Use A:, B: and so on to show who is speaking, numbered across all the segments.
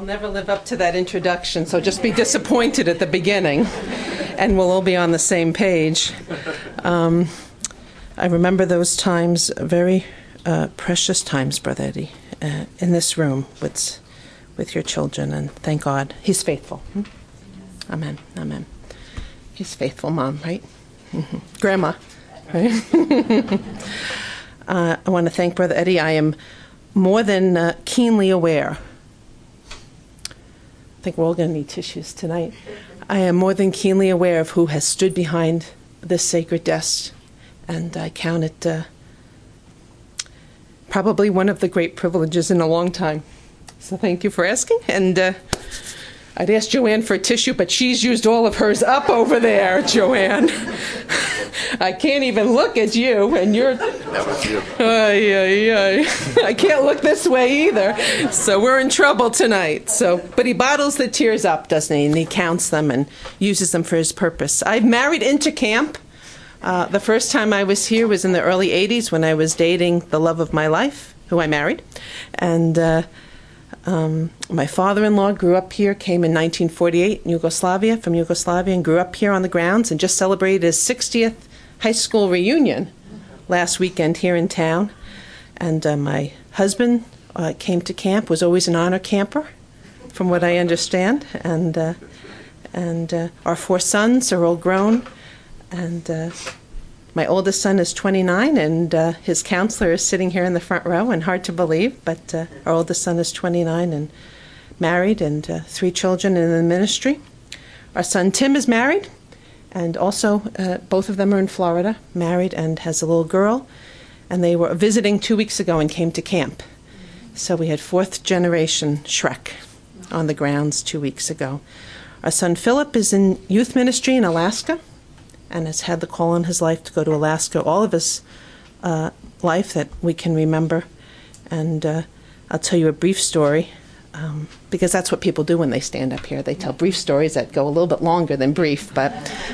A: never live up to that introduction, so just be disappointed at the beginning, and we'll all be on the same page. I remember those times, very precious times, Brother Eddie, in this room with your children, and thank God. He's faithful. Amen, amen. He's faithful, Mom, right? Grandma, right? I want to thank Brother Eddie. I am more than keenly aware. I think we're all going to need tissues tonight. I am more than keenly aware of who has stood behind this sacred desk, and I count it probably one of the great privileges in a long time. So thank you for asking. And I'd asked Joanne for a tissue, but she's used all of hers up over there, Joanne. I can't even look at you, and you're... I can't look this way either. So we're in trouble tonight. But he bottles the tears up, doesn't he? And he counts them and uses them for his purpose. I've married into camp. The first time I was here was in the early 80s when I was dating the love of my life, who I married. And my father-in-law grew up here, came in 1948 from Yugoslavia, and grew up here on the grounds and just celebrated his 60th high school reunion last weekend here in town. And my husband came to camp, was always an honor camper, from what I understand. And our 4 sons are all grown. And my oldest son is 29, and his counselor is sitting here in the front row, and hard to believe, but our oldest son is 29 and married, and 3 children in the ministry. Our son Tim is married, and also both of them are in Florida, married, and has a little girl, and they were visiting 2 weeks ago and came to camp. So we had 4th generation Shrek on the grounds 2 weeks ago. Our son Philip is in youth ministry in Alaska, and has had the call on his life to go to Alaska all of his life that we can remember. And I'll tell you a brief story, because that's what people do when they stand up here. They tell brief stories that go a little bit longer than brief. But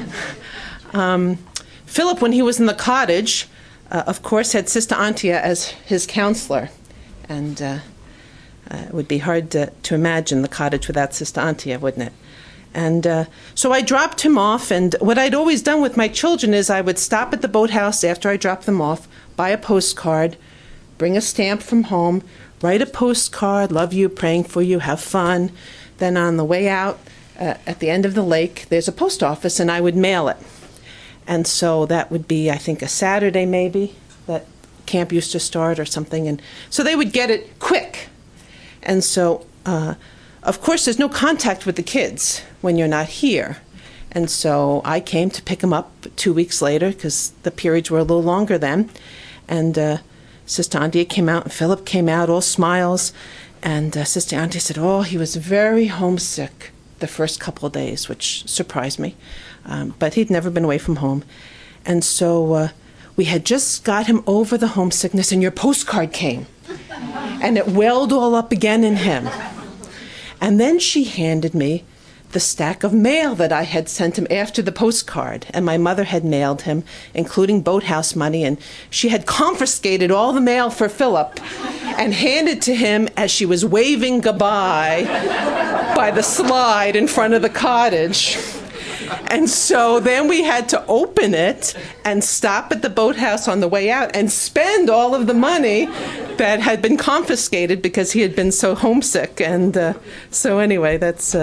A: Philip, when he was in the cottage, of course, had Sister Antia as his counselor. And it would be hard to imagine the cottage without Sister Antia, wouldn't it? And so I dropped him off, and what I'd always done with my children is I would stop at the boathouse after I dropped them off, buy a postcard, bring a stamp from home, write a postcard, love you, praying for you, have fun. Then on the way out, at the end of the lake, there's a post office, and I would mail it. And so that would be, I think, a Saturday maybe that camp used to start or something. And so they would get it quick. And so... of course, there's no contact with the kids when you're not here. And so I came to pick them up 2 weeks later because the periods were a little longer then. And Sister Antia came out and Philip came out, all smiles. And Sister Antia said, he was very homesick the first couple of days, which surprised me. But he'd never been away from home. And so we had just got him over the homesickness, and your postcard came. And it welled all up again in him. And then she handed me the stack of mail that I had sent him after the postcard. And my mother had mailed him, including boathouse money. And she had confiscated all the mail for Philip and handed to him as she was waving goodbye by the slide in front of the cottage. And so then we had to open it and stop at the boathouse on the way out and spend all of the money that had been confiscated because he had been so homesick. And so anyway, that's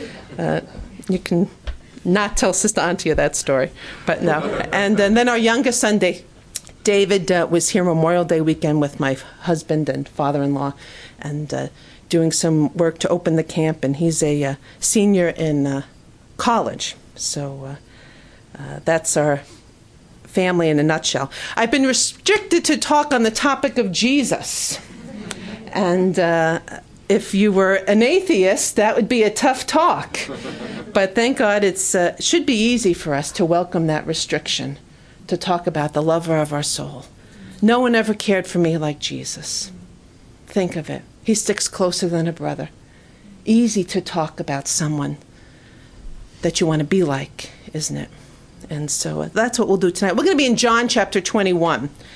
A: you can not tell Sister Antia that story, but no. And then our youngest son, David, was here Memorial Day weekend with my husband and father-in-law, and doing some work to open the camp. And he's a senior in college. So that's our family in a nutshell. I've been restricted to talk on the topic of Jesus. And if you were an atheist, that would be a tough talk. But thank God it should be easy for us to welcome that restriction, to talk about the lover of our soul. No one ever cared for me like Jesus. Think of it. He sticks closer than a brother. Easy to talk about someone that you want to be like, isn't it? And so that's what we'll do tonight. We're going to be in John chapter 21.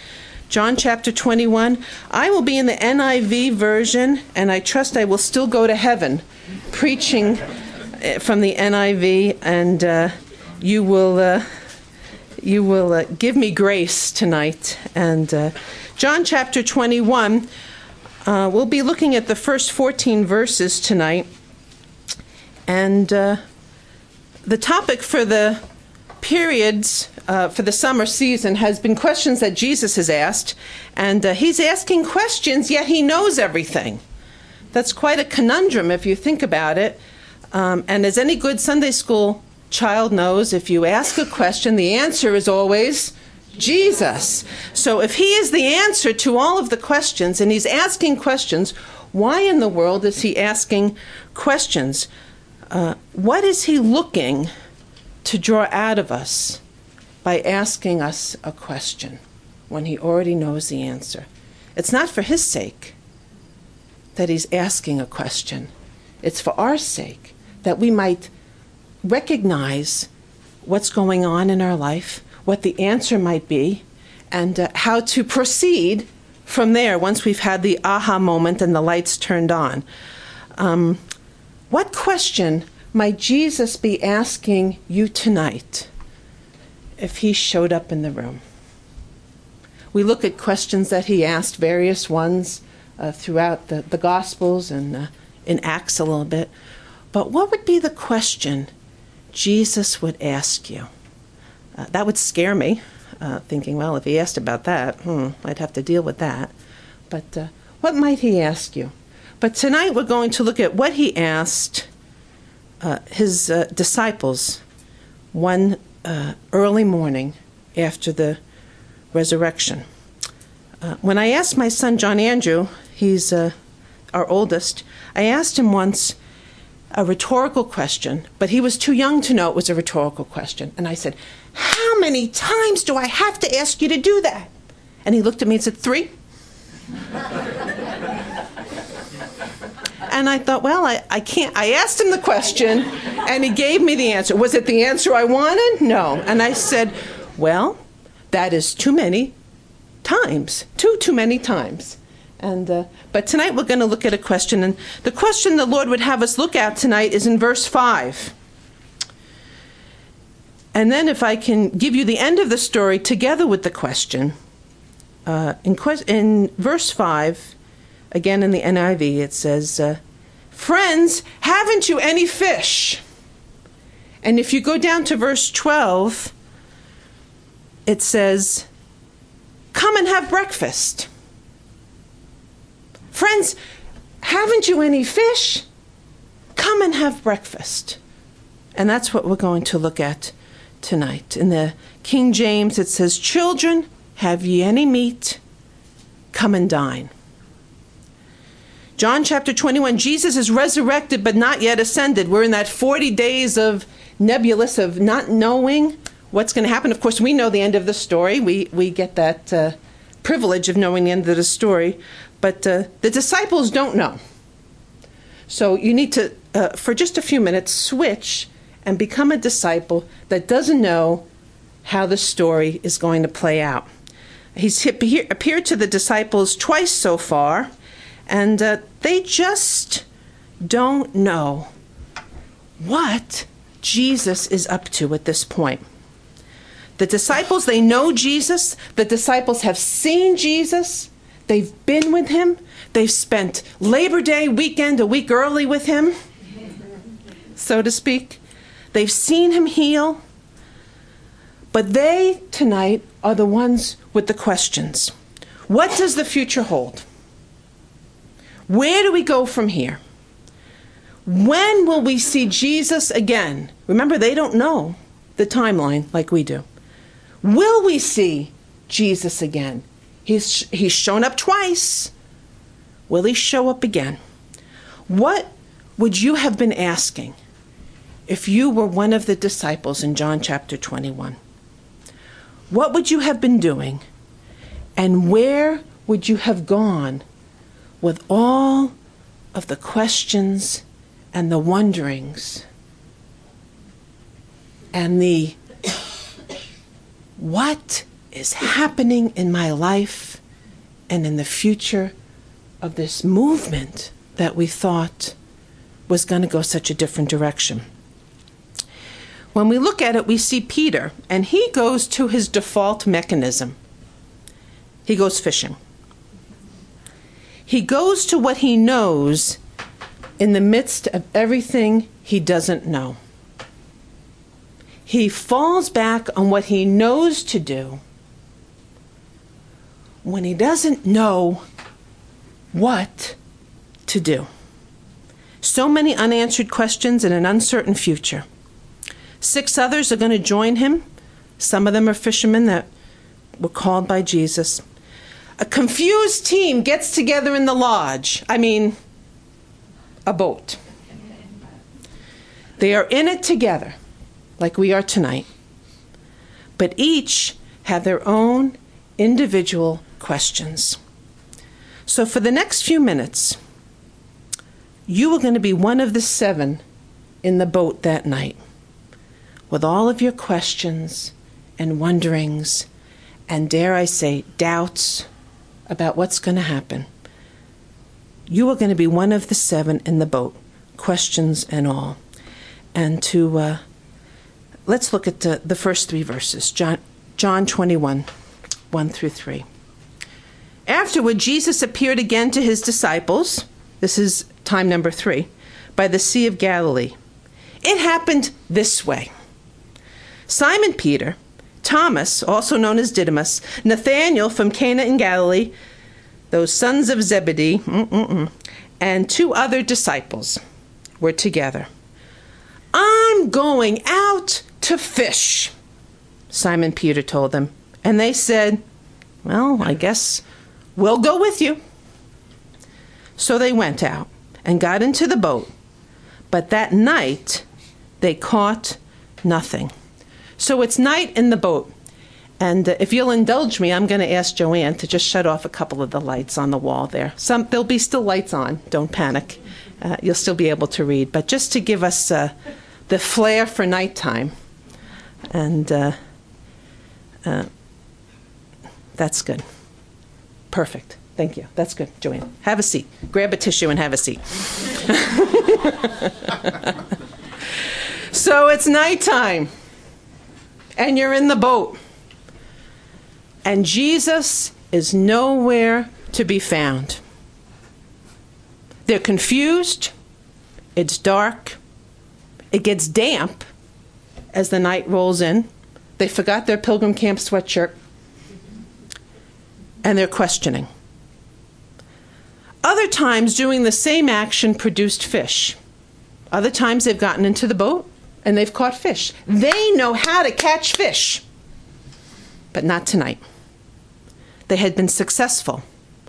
A: John chapter 21. I will be in the NIV version, and I trust I will still go to heaven preaching from the NIV, and you will give me grace tonight. And John chapter 21, we'll be looking at the first 14 verses tonight. And the topic for the periods for the summer season has been questions that Jesus has asked. And he's asking questions, yet he knows everything. That's quite a conundrum if you think about it. And as any good Sunday school child knows, if you ask a question, the answer is always Jesus. So if he is the answer to all of the questions, and he's asking questions, why in the world is he asking questions? What is he looking to draw out of us by asking us a question when he already knows the answer? It's not for his sake that he's asking a question. It's for our sake, that we might recognize what's going on in our life, what the answer might be, and how to proceed from there once we've had the aha moment and the lights turned on. What question might Jesus be asking you tonight if he showed up in the room? We look at questions that he asked, various ones throughout the Gospels and in Acts a little bit. But what would be the question Jesus would ask you? That would scare me, thinking, well, if he asked about that, I'd have to deal with that. But what might he ask you? But tonight we're going to look at what he asked his disciples one early morning after the resurrection. When I asked my son, John Andrew, he's our oldest, I asked him once a rhetorical question, but he was too young to know it was a rhetorical question. And I said, how many times do I have to ask you to do that? And he looked at me and said, 3. And I thought, well, I can't. I asked him the question, and he gave me the answer. Was it the answer I wanted? No. And I said, well, that is too many times. Too many times. And but tonight we're going to look at a question. And the question the Lord would have us look at tonight is in verse 5. And then if I can give you the end of the story together with the question, in verse 5, again in the NIV, it says, friends, haven't you any fish? And if you go down to verse 12, it says, come and have breakfast. Friends, haven't you any fish? Come and have breakfast. And that's what we're going to look at tonight. In the King James, it says, children, have ye any meat? Come and dine. John chapter 21, Jesus is resurrected but not yet ascended. We're in that 40 days of nebulous, of not knowing what's going to happen. Of course, we know the end of the story. We get that privilege of knowing the end of the story. But the disciples don't know. So you need to, for just a few minutes, switch and become a disciple that doesn't know how the story is going to play out. He's appeared to the disciples twice so far, and they just don't know what Jesus is up to at this point. The disciples, they know Jesus. The disciples have seen Jesus. They've been with him. They've spent Labor Day weekend a week early with him, so to speak. They've seen him heal. But they, tonight, are the ones with the questions. What does the future hold? Where do we go from here? When will we see Jesus again? Remember, they don't know the timeline like we do. Will we see Jesus again? He's shown up twice. Will he show up again? What would you have been asking if you were one of the disciples in John chapter 21? What would you have been doing? And where would you have gone with all of the questions and the wonderings and the what is happening in my life and in the future of this movement that we thought was going to go such a different direction. When we look at it, we see Peter, and he goes to his default mechanism. He goes fishing. He goes to what he knows in the midst of everything he doesn't know. He falls back on what he knows to do when he doesn't know what to do. So many unanswered questions and an uncertain future. 6 others are going to join him. Some of them are fishermen that were called by Jesus. A confused team gets together in the lodge. A boat. They are in it together, like we are tonight. But each have their own individual questions. So for the next few minutes, you are going to be one of the 7 in the boat that night, with all of your questions and wonderings and, dare I say, doubts about what's going to happen. You are going to be one of the 7 in the boat, questions and all. And let's look at the first 3 verses, John 21, 1 through 3. Afterward, Jesus appeared again to his disciples, this is time number 3, by the Sea of Galilee. It happened this way. Simon Peter, Thomas, also known as Didymus, Nathanael from Cana in Galilee, those sons of Zebedee, and 2 other disciples were together. I'm going out to fish, Simon Peter told them. And they said, well, I guess we'll go with you. So they went out and got into the boat. But that night, they caught nothing. So it's night in the boat. And if you'll indulge me, I'm going to ask Joanne to just shut off a couple of the lights on the wall there. There'll be still lights on. Don't panic. You'll still be able to read. But just to give us the flair for nighttime. And that's good. Perfect. Thank you. That's good, Joanne. Have a seat. Grab a tissue and have a seat. So it's nighttime. And you're in the boat. And Jesus is nowhere to be found. They're confused. It's dark. It gets damp as the night rolls in. They forgot their Pilgrim Camp sweatshirt. And they're questioning. Other times, doing the same action produced fish. Other times, they've gotten into the boat and they've caught fish. They know how to catch fish. But not tonight. They had been successful.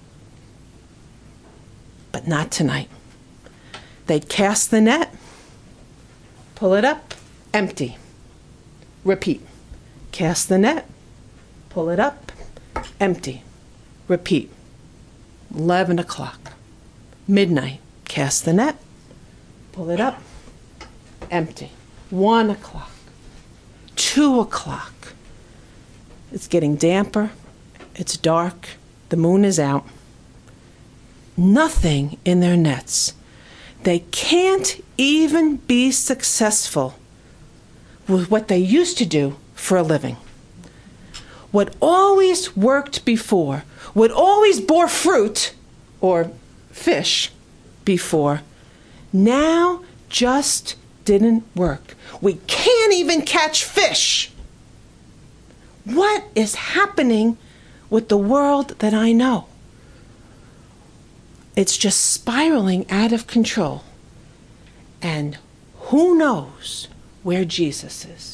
A: But not tonight. They'd cast the net, pull it up, empty. Repeat. Cast the net, pull it up, empty. Repeat. 11 o'clock. Midnight. Cast the net, pull it up, empty. 1 o'clock. 2 o'clock. It's getting damper. It's dark. The moon is out. Nothing in their nets. They can't even be successful with what they used to do for a living. What always worked before, what always bore fruit or fish before, now just didn't work. We can't even catch fish. What is happening with the world that I know? It's just spiraling out of control. And who knows where Jesus is?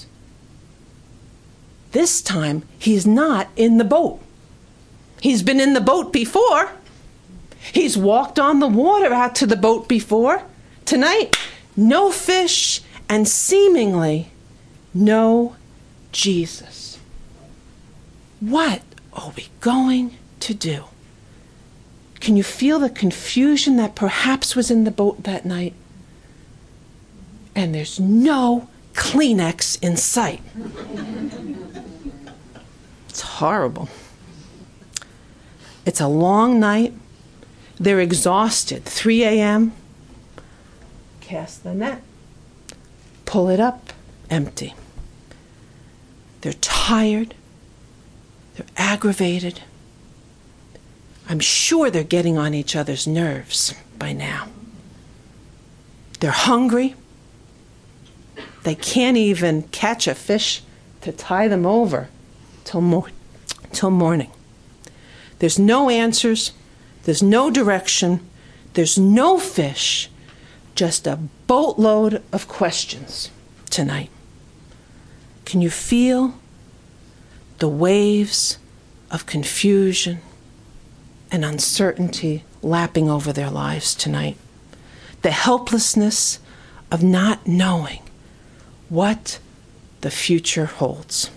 A: This time, he's not in the boat. He's been in the boat before. He's walked on the water out to the boat before. Tonight, no fish and seemingly no Jesus. What are we going to do? Can you feel the confusion that perhaps was in the boat that night? And there's no Kleenex in sight. It's horrible. It's a long night. They're exhausted. 3 a.m. Cast the net. Pull it up. Empty. They're tired. They're aggravated. I'm sure they're getting on each other's nerves by now. They're hungry. They can't even catch a fish to tie them over till morning. There's no answers. There's no direction. There's no fish. Just a boatload of questions tonight. Can you feel the waves of confusion and uncertainty lapping over their lives tonight? The helplessness of not knowing what the future holds.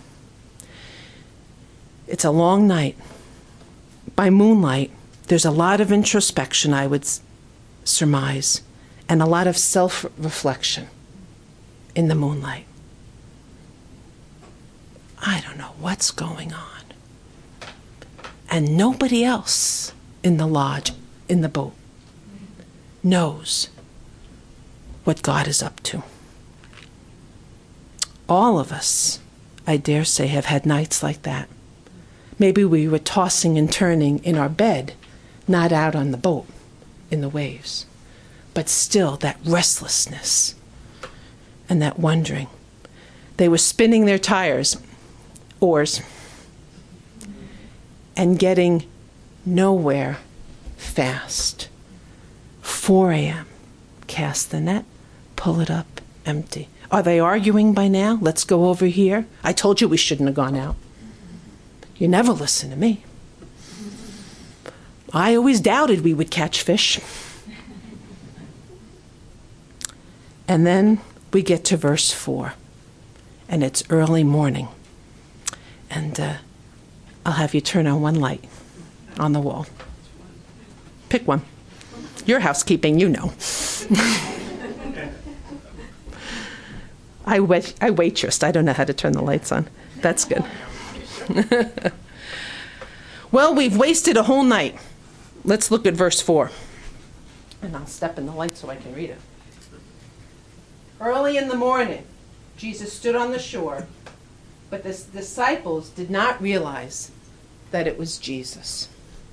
A: It's a long night. By moonlight, there's a lot of introspection, I would surmise, and a lot of self-reflection in the moonlight. I don't know what's going on. And nobody else in the lodge, in the boat, knows what God is up to. All of us, I dare say, have had nights like that. Maybe we were tossing and turning in our bed, not out on the boat in the waves, but still that restlessness and that wondering. They were spinning their oars, and getting nowhere fast. 4 a.m. Cast the net, pull it up, empty. Are they arguing by now? Let's go over here. I told you we shouldn't have gone out. You never listen to me. I always doubted we would catch fish. And then we get to verse 4, and it's early morning. And I'll have you turn on one light on the wall. Pick one. Your housekeeping, you know. I waitressed. I don't know how to turn the lights on. That's good. Well, we've wasted a whole night. Let's look at verse 4. And I'll step in the light so I can read it. Early in the morning, Jesus stood on the shore, but the disciples did not realize that it was Jesus.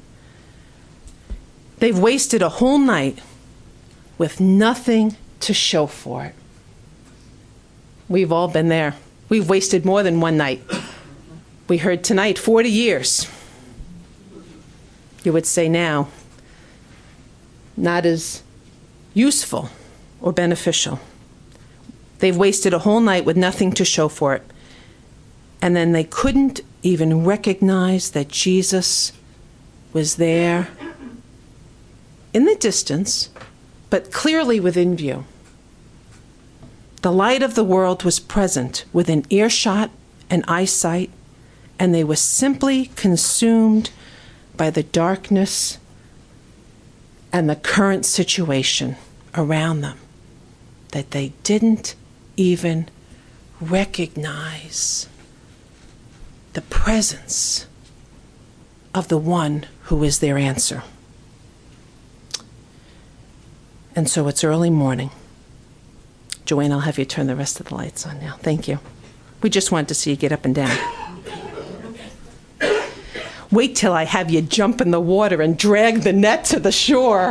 A: They've wasted a whole night with nothing to show for it. We've all been there. We've wasted more than one night. We heard tonight 40 years. You would say now, not as useful or beneficial. They've wasted a whole night with nothing to show for it. And then they couldn't even recognize that Jesus was there in the distance, but clearly within view. The light of the world was present within earshot and eyesight, and they were simply consumed by the darkness and the current situation around them, that they didn't even recognize the presence of the one who is their answer. And so it's early morning. Joanne, I'll have you turn the rest of the lights on now. Thank you. We just wanted to see you get up and down. Wait till I have you jump in the water and drag the net to the shore.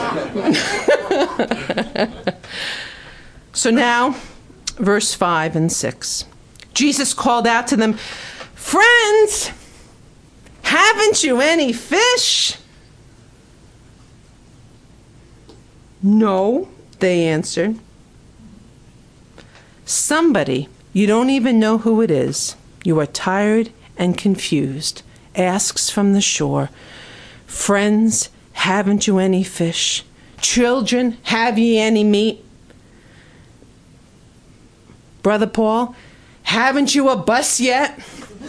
A: So now, verse 5 and 6. Jesus called out to them, "Friends, haven't you any fish?" "No," they answered. Somebody, you don't even know who it is, you are tired and confused, asks from the shore, "Friends, haven't you any fish? Children, have ye any meat?" "Brother Paul, haven't you a bus yet?"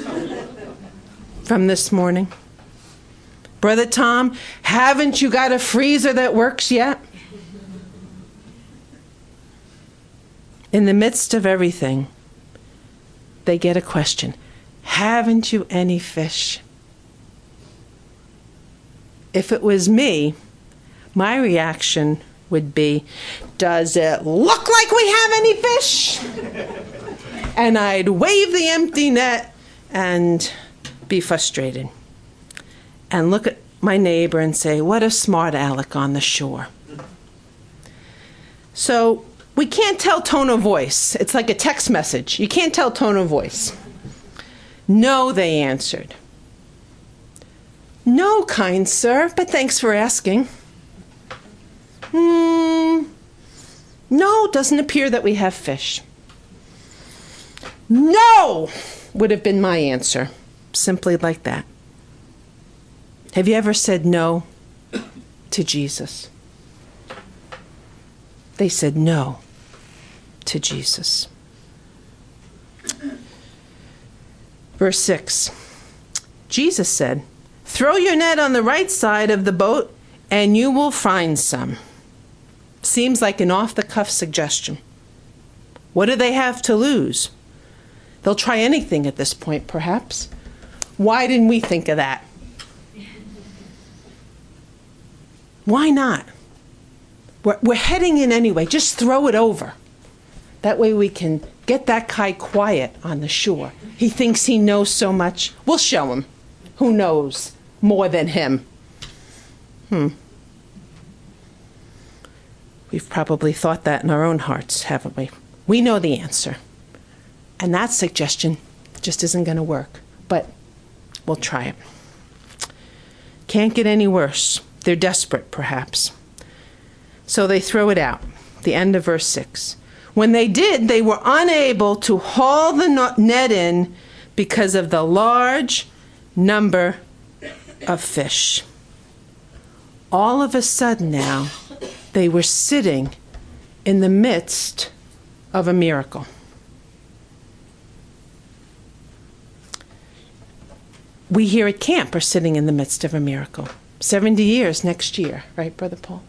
A: From this morning. "Brother Tom, haven't you got a freezer that works yet?" In the midst of everything, they get a question. "Haven't you any fish?" if it was me, my reaction would be, does it look like we have any fish? And I'd wave the empty net and be frustrated. And look at my neighbor and say, what a smart aleck on the shore. So we can't tell tone of voice. It's like a text message. You can't tell tone of voice. No, they answered. No, kind sir, but thanks for asking. No, doesn't appear that we have fish. No, would have been my answer. Simply like that. Have you ever said no to Jesus? They said no to Jesus. Verse 6. Jesus said, throw your net on the right side of the boat and you will find some. Seems like an off-the-cuff suggestion. What do they have to lose? They'll try anything at this point, perhaps. Why didn't we think of that? Why not? We're heading in anyway. Just throw it over. That way we can get that guy quiet on the shore. He thinks he knows so much. We'll show him. Who knows more than him? We've probably thought that in our own hearts, haven't we? We know the answer. And that suggestion just isn't going to work. But we'll try it. Can't get any worse. They're desperate, perhaps. So they throw it out. The end of verse 6. When they did, they were unable to haul the net in because of the large number of fish. All of a sudden now, they were sitting in the midst of a miracle. We here at camp are sitting in the midst of a miracle. 70 years next year, right, Brother Paul?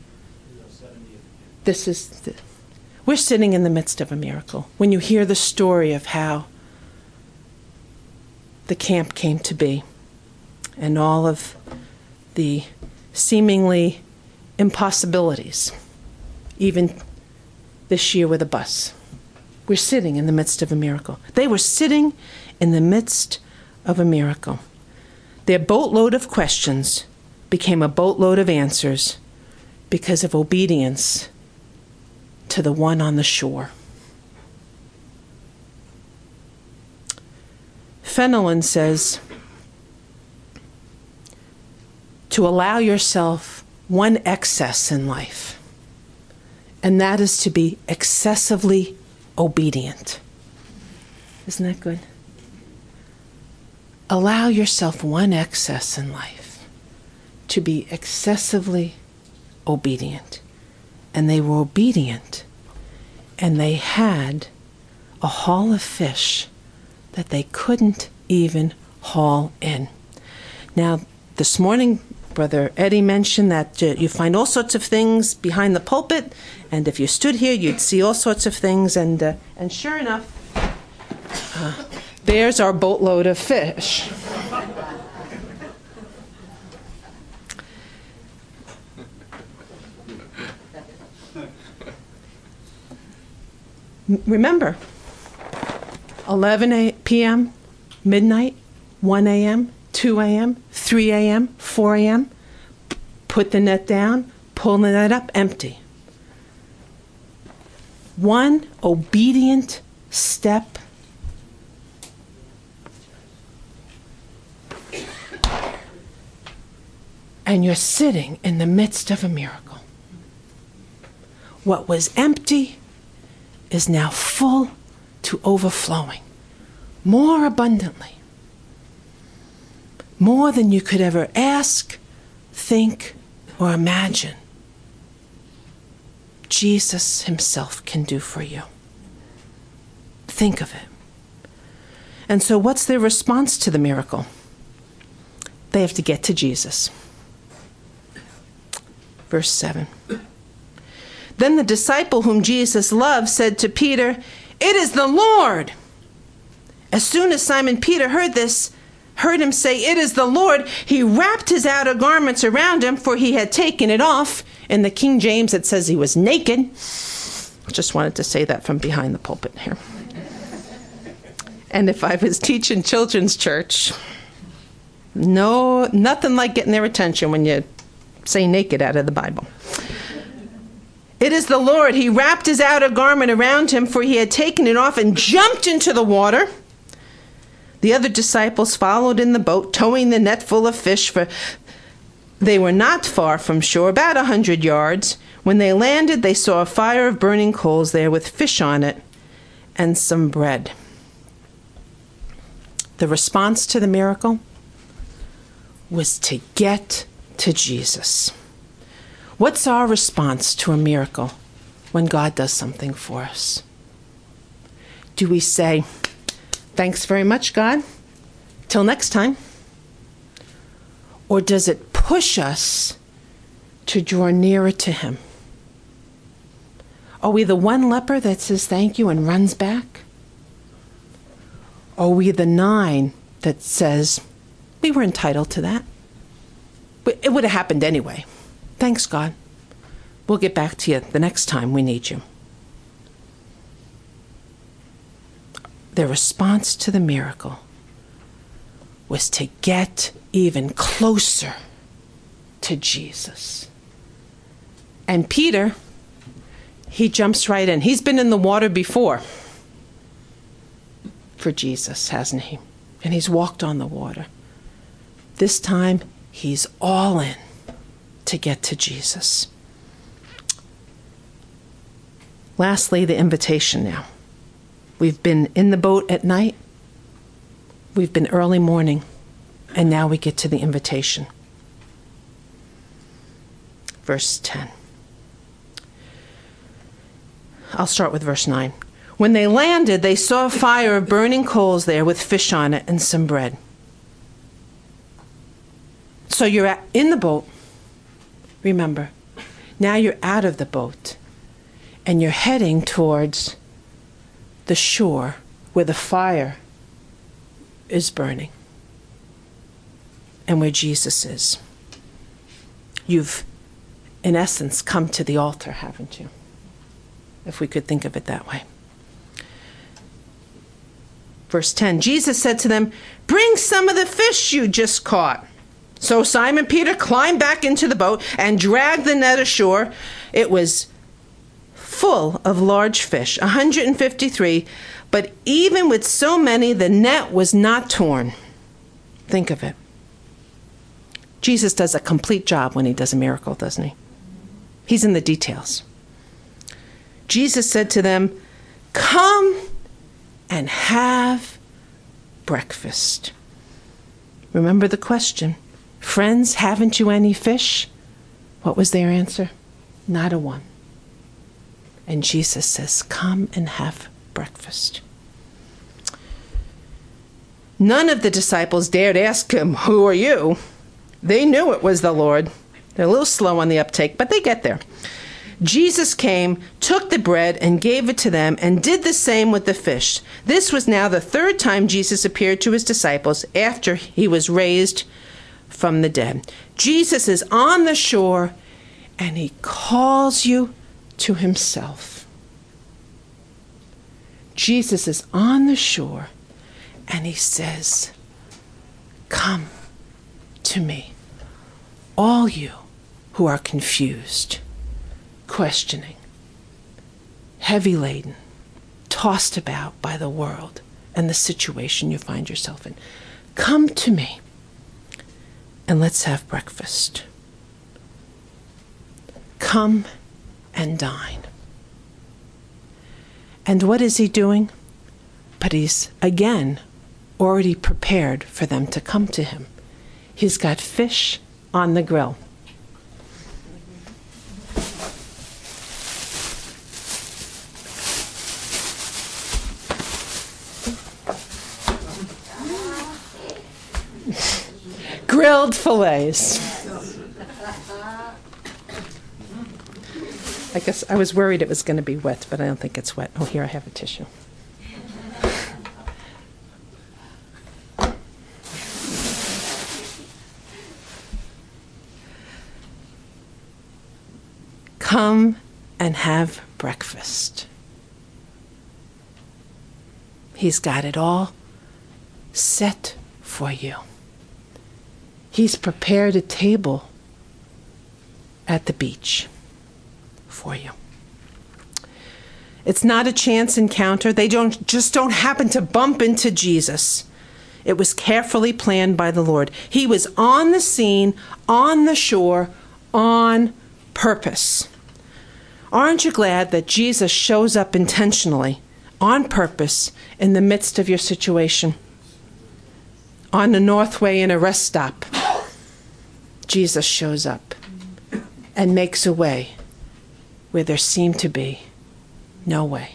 A: We're sitting in the midst of a miracle. When you hear the story of how the camp came to be and all of the seemingly impossibilities, even this year with a bus. We're sitting in the midst of a miracle. They were sitting in the midst of a miracle. Their boatload of questions became a boatload of answers because of obedience to the one on the shore. Fenelon says, to allow yourself one excess in life, and that is to be excessively obedient. Isn't that good? Allow yourself one excess in life, to be excessively obedient. And they were obedient, and they had a haul of fish that they couldn't even haul in. Now, this morning, Brother Eddie mentioned that you find all sorts of things behind the pulpit, and if you stood here, you'd see all sorts of things, and sure enough, there's our boatload of fish. Remember, 11 p.m., midnight, 1 a.m., 2 a.m., 3 a.m., 4 a.m., put the net down, pull the net up, empty. One obedient step and you're sitting in the midst of a miracle. What was empty is now full to overflowing, more abundantly, more than you could ever ask, think, or imagine. Jesus himself can do for you. Think of it. And so what's their response to the miracle? They have to get to Jesus. Verse 7. Then the disciple whom Jesus loved said to Peter, "It is the Lord." As soon as Simon Peter heard this, heard him say, "It is the Lord," he wrapped his outer garments around him, for he had taken it off. In the King James, it says he was naked. Just wanted to say that from behind the pulpit here. And if I was teaching children's church, nothing like getting their attention when you say naked out of the Bible. It is the Lord. He wrapped his outer garment around him, for he had taken it off, and jumped into the water. The other disciples followed in the boat, towing the net full of fish, for they were not far from shore, about 100 yards. When they landed, they saw a fire of burning coals there with fish on it and some bread. The response to the miracle was to get to Jesus. What's our response to a miracle when God does something for us? Do we say, "Thanks very much, God. Till next time"? Or does it push us to draw nearer to him? Are we the one leper that says thank you and runs back? Are we the 9 that says, "We were entitled to that. It would have happened anyway. Thanks, God. We'll get back to you the next time we need you"? Their response to the miracle was to get even closer to Jesus. And Peter, he jumps right in. He's been in the water before for Jesus, hasn't he? And he's walked on the water. This time, he's all in to get to Jesus. Lastly, the invitation now. We've been in the boat at night. We've been early morning. And now we get to the invitation. Verse 10. I'll start with verse 9. When they landed, they saw a fire of burning coals there with fish on it and some bread. So you're in the boat. Remember, now you're out of the boat. And you're heading towards the shore where the fire is burning. And where Jesus is. You've, in essence, come to the altar, haven't you? If we could think of it that way. Verse 10, Jesus said to them, "Bring some of the fish you just caught." So Simon Peter climbed back into the boat and dragged the net ashore. It was full of large fish, 153, but even with so many, the net was not torn. Think of it. Jesus does a complete job when he does a miracle, doesn't he? He's in the details. Jesus said to them, "Come and have breakfast." Remember the question, "Friends, haven't you any fish?" What was their answer? Not a one. And Jesus says, "Come and have breakfast." None of the disciples dared ask him, "Who are you?" They knew it was the Lord. They're a little slow on the uptake, but they get there. Jesus came, took the bread, and gave it to them, and did the same with the fish. This was now the 3rd time Jesus appeared to his disciples after he was raised from the dead. Jesus is on the shore, and he calls you to himself. Jesus is on the shore, and he says, "Come to me, all you who are confused, questioning, heavy laden, tossed about by the world and the situation you find yourself in. Come to me and let's have breakfast. Come and dine." And what is he doing? But he's, again, already prepared for them to come to him. He's got fish on the grill. Grilled fillets. I guess I was worried it was going to be wet, but I don't think it's wet. Oh, here I have a tissue. Come and have breakfast. He's got it all set for you. He's prepared a table at the beach for you. It's not a chance encounter. They just don't happen to bump into Jesus. It was carefully planned by the Lord. He was on the scene, on the shore, on purpose. Aren't you glad that Jesus shows up intentionally, on purpose, in the midst of your situation? On the Northway in a rest stop, Jesus shows up and makes a way where there seemed to be no way.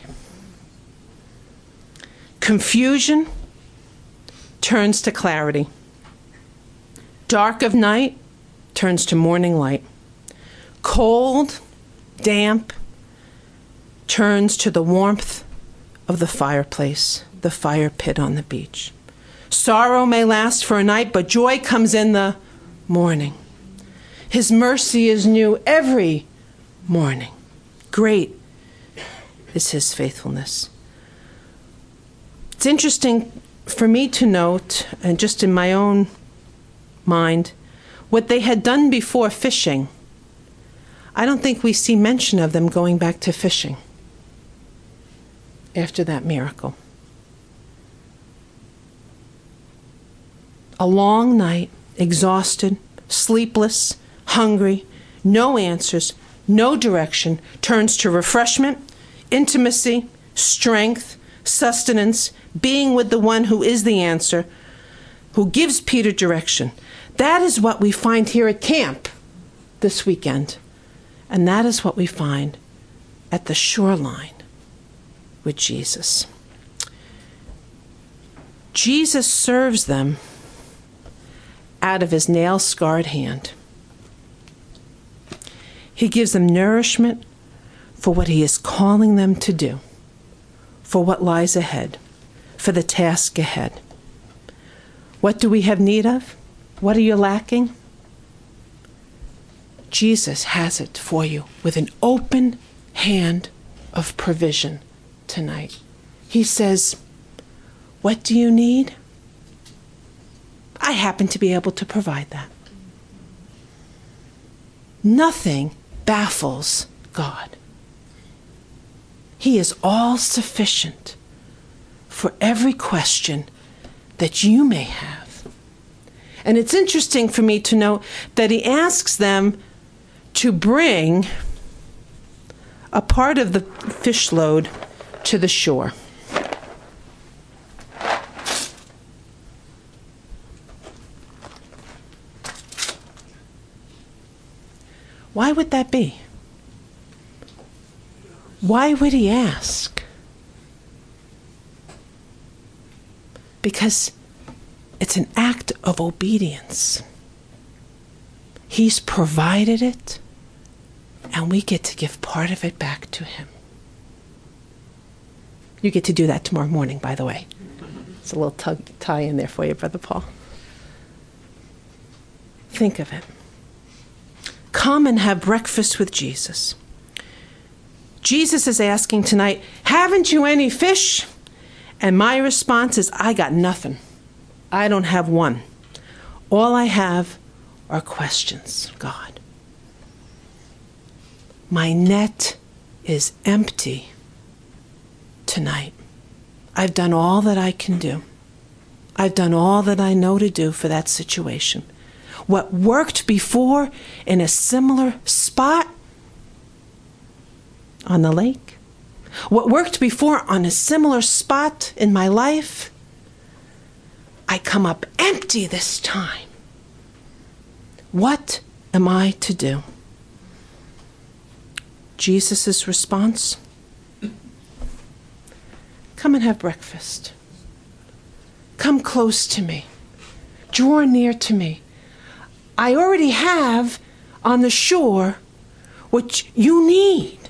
A: Confusion turns to clarity. Dark of night turns to morning light. Cold, damp, turns to the warmth of the fireplace, the fire pit on the beach. Sorrow may last for a night, but joy comes in the morning. His mercy is new every morning. Great is his faithfulness. It's interesting for me to note, and just in my own mind, what they had done before fishing. I don't think we see mention of them going back to fishing after that miracle. A long night, exhausted, sleepless, hungry, no answers, no direction, turns to refreshment, intimacy, strength, sustenance, being with the one who is the answer, who gives Peter direction. That is what we find here at camp this weekend. And that is what we find at the shoreline with Jesus. Jesus serves them out of his nail-scarred hand. He gives them nourishment for what he is calling them to do, for what lies ahead, for the task ahead. What do we have need of? What are you lacking? Jesus has it for you with an open hand of provision tonight. He says, what do you need? I happen to be able to provide that. Nothing baffles God. He is all sufficient for every question that you may have. And it's interesting for me to note that he asks them to bring a part of the fish load to the shore. Why would that be? Why would he ask? Because it's an act of obedience. He's provided it, and we get to give part of it back to him. You get to do that tomorrow morning, by the way. It's a little tie in there for you, Brother Paul. Think of it. Come and have breakfast with Jesus. Jesus is asking tonight, haven't you any fish? And my response is, I got nothing. I don't have one. All I have are questions, God. My net is empty tonight. I've done all that I can do. I've done all that I know to do for that situation. What worked before in a similar spot on the lake, what worked before on a similar spot in my life, I come up empty this time. What am I to do? Jesus' response? Come and have breakfast. Come close to me. Draw near to me. I already have on the shore what you need.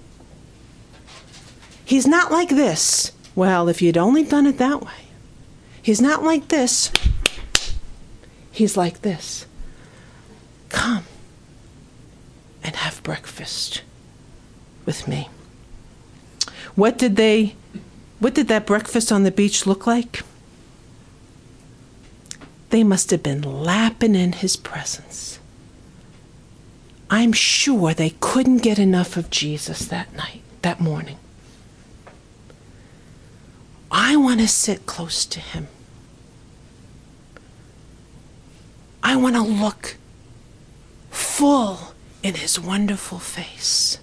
A: He's not like this. Well, if you'd only done it that way. He's not like this. He's like this. Come and have breakfast with me. What did that breakfast on the beach look like? They must have been lapping in his presence. I'm sure they couldn't get enough of Jesus that morning. I want to sit close to him. I want to look full in his wonderful face.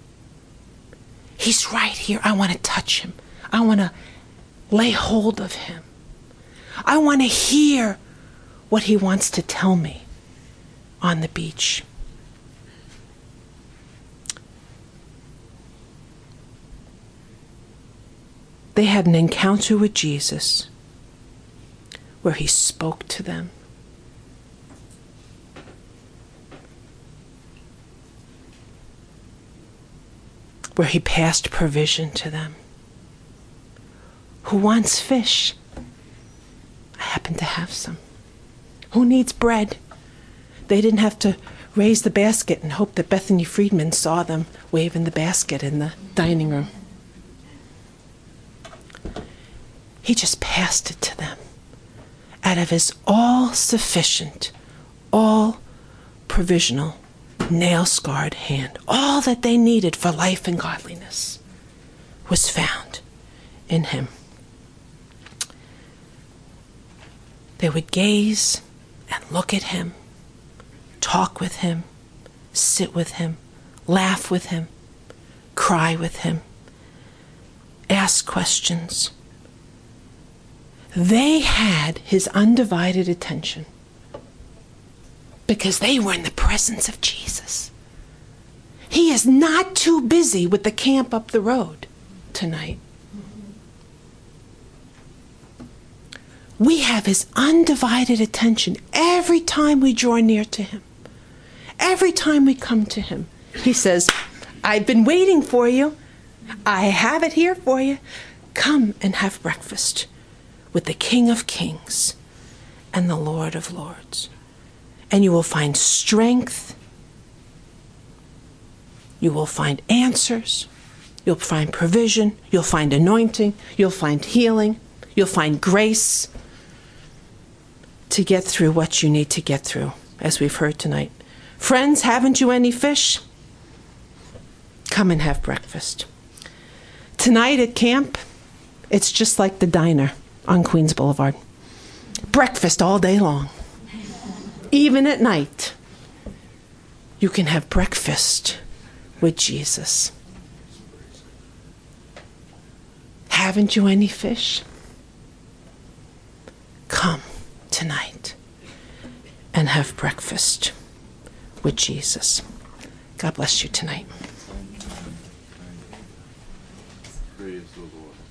A: He's right here. I want to touch him. I want to lay hold of him. I want to hear what he wants to tell me on the beach. They had an encounter with Jesus where he spoke to them. Where he passed provision to them. Who wants fish? I happen to have some. Who needs bread? They didn't have to raise the basket and hope that Bethany Friedman saw them waving the basket in the dining room. He just passed it to them out of his all-sufficient, all-provisional, nail-scarred hand. All that they needed for life and godliness was found in him. They would gaze and look at him, talk with him, sit with him, laugh with him, cry with him, ask questions. They had his undivided attention because they were in the presence of Jesus. He is not too busy with the camp up the road tonight. We have his undivided attention every time we draw near to him. Every time we come to him, he says, I've been waiting for you. I have it here for you. Come and have breakfast with the King of Kings and the Lord of Lords. And you will find strength. You will find answers. You'll find provision. You'll find anointing. You'll find healing. You'll find grace to get through what you need to get through, as we've heard tonight. Friends, haven't you any fish? Come and have breakfast. Tonight at camp, it's just like the diner on Queens Boulevard. Breakfast all day long. Even at night, you can have breakfast with Jesus. Haven't you any fish? Come tonight and have breakfast with Jesus. God bless you tonight.
B: Praise the Lord.